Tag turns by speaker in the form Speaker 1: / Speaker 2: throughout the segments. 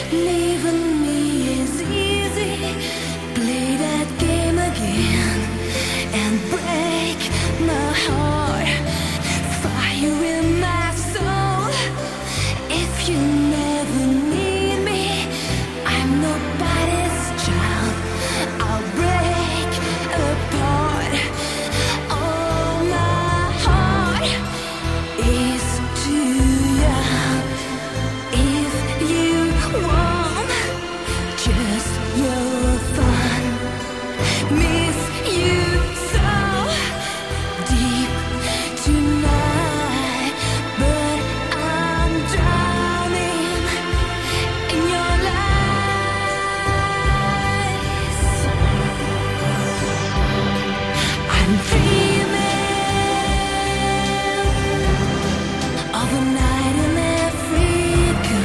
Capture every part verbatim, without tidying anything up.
Speaker 1: Leaving me is easy. Play that game again and break my heart. Fire in my soul. If you never need me, I'm nobody's child. I'll break apart. Oh, my heart is too young. If you want just your fun, miss you so deep tonight, but I'm drowning in your lies. I'm dreaming of a night in Africa.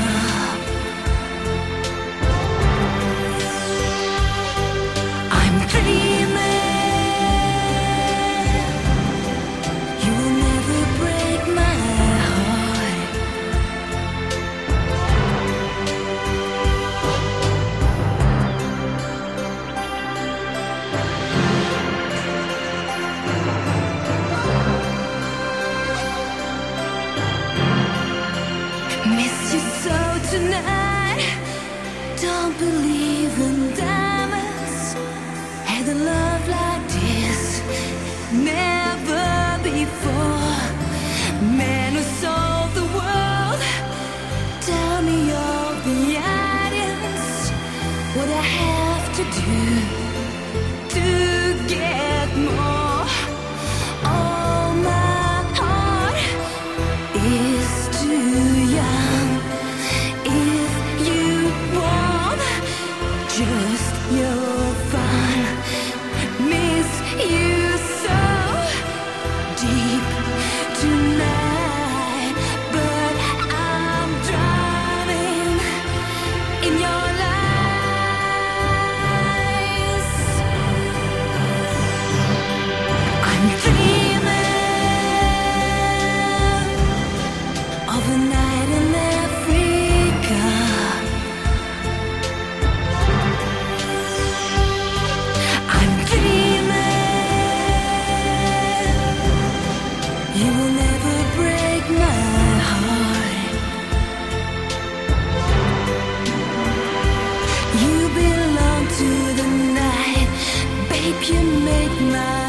Speaker 1: I'm dreaming you will never break my heart. Miss you so tonight. Don't believe in diamonds. Had a love like this never before. Man who sold the world, tell me all the items. What I have to do to get more. Oh, my heart is too young. If you want just your fun, miss you so deep tonight, but I'm drowning in your lies. I'm dreaming of a night in Africa. I'm dreaming you will never break my heart. You belong to the night, babe. You make my